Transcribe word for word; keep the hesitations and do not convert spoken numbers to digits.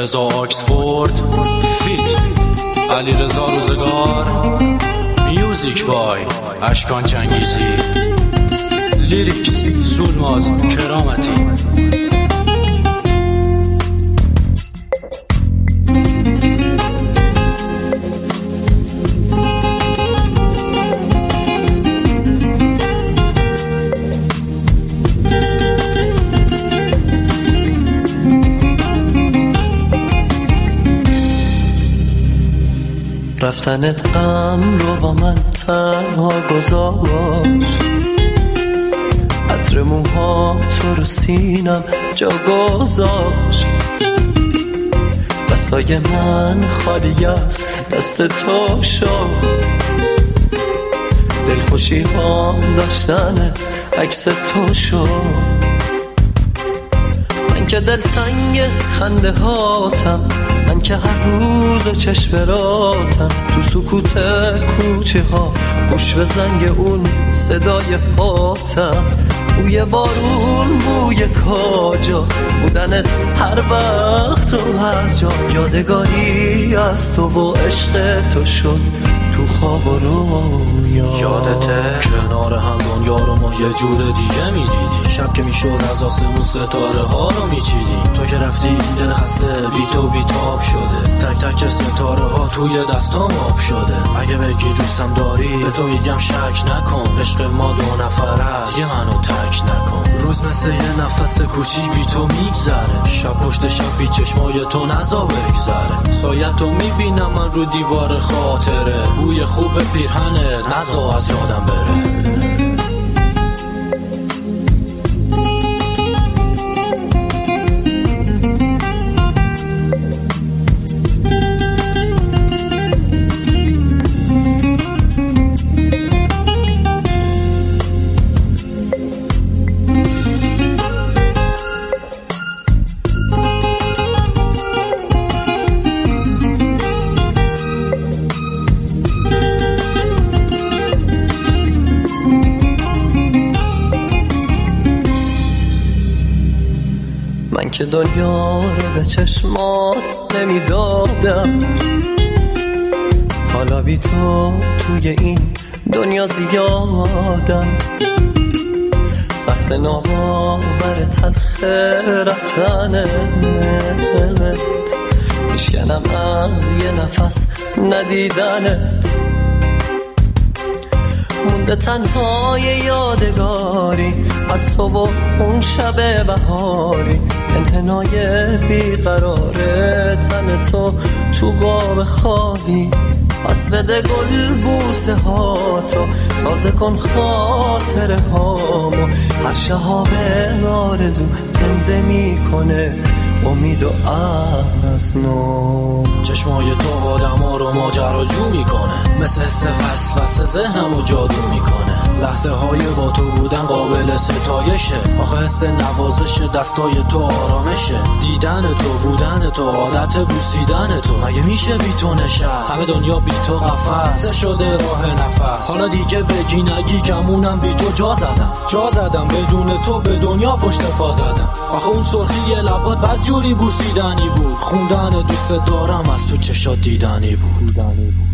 رضا آکسفورد فیت علی رضا روزگار، میوزیک بای اشکان چنگیزی، لیریکس سولماز کرامتی. رفتنت غم رو با من تنها گذاشت، عطر موها تو رو سینم جا گذاشت. دستای من خالی از دست تو شد، دلخوشی ها داشتن عکس تو شد. من که دلتنگ خنده هاتم، من که هر روز و چشم راتم، تو سکوت کوچه ها گوش به زنگ اون صدای پاتم. بوی بارون، بوی کاجا، بودنت هر وقت و هر جا. یادگاری از تو و عشق تو شد تو خواب و رویا. یادته کنار هم دنیا رو ما یه جور دیگه میدیدیم، شب که میشد از آسمون ستاره ها رو میچیدیم. تو که رفتی این دل خسته بی تو بی تاب شده، تک تک ستاره ها توی دستام آب شده. اگه بگی دوستم داری به تو میگم شک نکن، عشق ما دو نفره دیگه منو تک نکن. روز مثل یه نفس کوچیک بی تو میگذره، شب پشت شب بی چشمای تو نزا بگذره. سایت تو میبینم من رو دیوار خاطره، بوی خوب پیرهنه نزا از یادم بره. من که دنیا رو به چشمات نمیدادم، حالا بی تو توی این دنیا زیادم. سخت ناباور تلخ رفتنت، میشکنم از یه نفس ندیدنت. مونده تنهای یادگاری از تو و اون شب بهاری، انحنای بیقرار تن تو تو قاب خالی. پس بده گل بوسه ها تو، تازه کن خاطره هامو. هر شهاب آرزو زنده میکنه امید و از نو. چشمای تو آدم ها رو ماجراجو میکنه، مثل حس وسوسه ذهنم رو جادو میکنه. لحظه های با تو بودن قابل ستایشه، آخه حس نوازش دستای تو آرامشه. دیدن تو، بودن تو، عادت بوسیدن تو، مگه میشه بی تو نشست؟ همه دنیا بی تو قفس شده راه نفس. حالا دیگه بگی نگی گمونم بی تو جا زدم، جا زدم بدون تو به دنیا پشت پا زدم. آخه اون سرخی لبات بد جوری بوسیدنی بود، خوندن دوست دارم از تو چشات دیدنی بود.